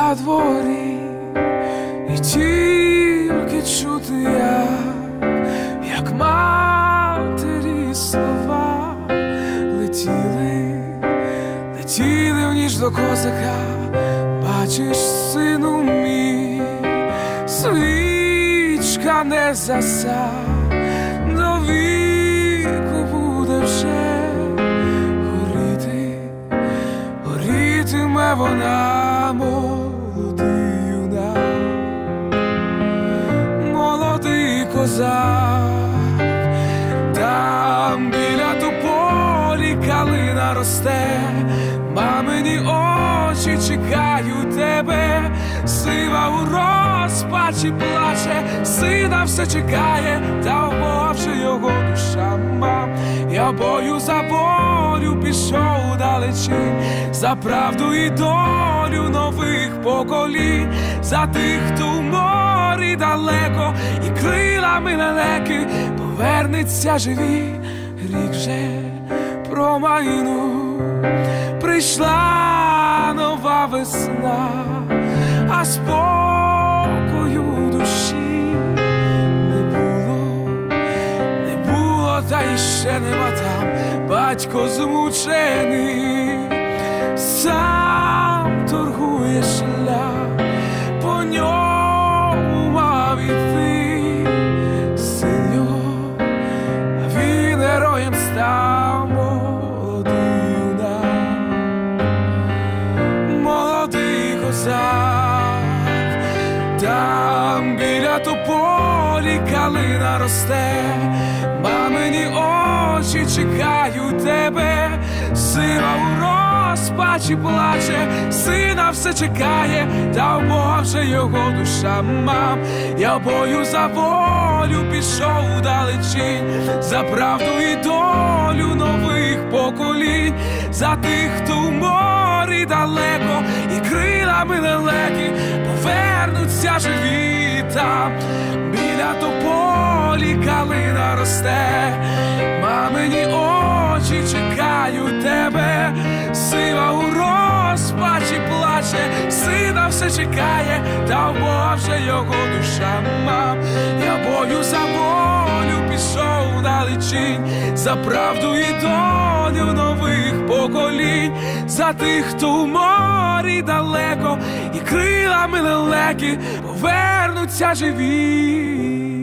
на дворі, і тільки чути як матері слова летіли в ніч до козака. Бачиш, сину мій, свічка не заса, до віку буде вже горітиме вона, молодий юнак, молодий козак. Там біля тополі калина росте, мамині очі чекають тебе. Сива у розпачі плаче, сина все чекає, та в Бога вже його душа, мам. Я бою за волю пішов далечінь, за правду і долю нових поколінь, за тих, хто в морі далеко і крилами лелеки повернеться живі. Рік вже промайнув, прийшла нова весна, а спокою душі не було, та іще нема там. Батько змучений, сам торгує шлях, по ньому мав іти син його, а він героєм став. Молодий юнак, молодий козак. Там біля тополі калина росте, мамині очі чекають тебе. Сива у розпачі плаче, сина все чекає, та в Бога вже його душа, мам. Я в бою за волю пішов далечінь, за правду і долю нових поколінь, за тих, хто в морі далеко і крилами лелеки повернуться живі. Там біля тополі калина росте, мамині очі чекають тебе. Сива у розпачі плаче, сина все чекає, та в Бога вже його душа, мам. Я бою за волю пішов далечінь, за правду і долю нових поколінь, за тих, хто в морі далеко і крилами лелеки повернуться живі.